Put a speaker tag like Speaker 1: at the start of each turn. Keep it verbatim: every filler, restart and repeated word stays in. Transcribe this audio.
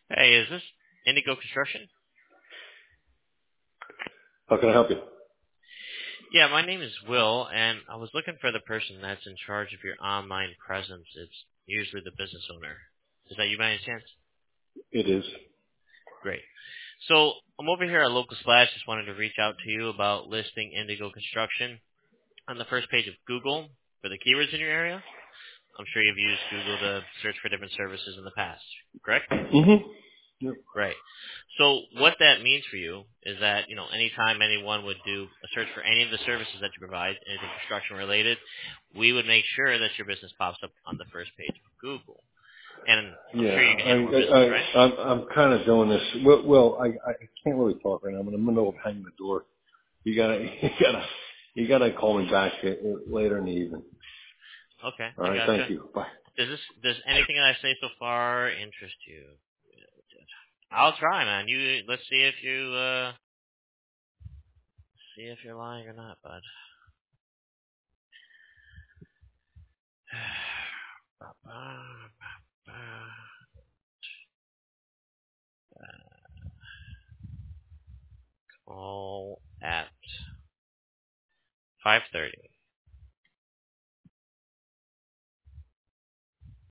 Speaker 1: Hey, is this Indigo Construction?
Speaker 2: How can I help you?
Speaker 1: Yeah, my name is Will, and I was looking for the person that's in charge of your online presence. It's usually the business owner. Is that you by any chance?
Speaker 2: It is.
Speaker 1: Great. So I'm over here at Local Splash. Just wanted to reach out to you about listing Indigo Construction on the first page of Google for the keywords in your area. I'm sure you've used Google to search for different services in the past, correct?
Speaker 2: Mm-hmm. Yep.
Speaker 1: Right. So what that means for you is that, you know, anytime anyone would do a search for any of the services that you provide, anything construction related, we would make sure that your business pops up on the first page of Google. And I'm
Speaker 2: Yeah,
Speaker 1: sure you can
Speaker 2: I,
Speaker 1: handle more
Speaker 2: I,
Speaker 1: business, right?
Speaker 2: I, I'm, I'm kind of doing this. Well, well I, I can't really talk right now. I'm in the middle of hanging the door. You gotta, you gotta, you gotta call me back uh, later in the evening.
Speaker 1: Okay,
Speaker 2: All
Speaker 1: I
Speaker 2: right.
Speaker 1: gotcha.
Speaker 2: Thank you. Bye.
Speaker 1: Does this does anything that I say so far interest you? I'll try, man. You let's see if you uh see if you're lying or not, bud. Call at five thirty.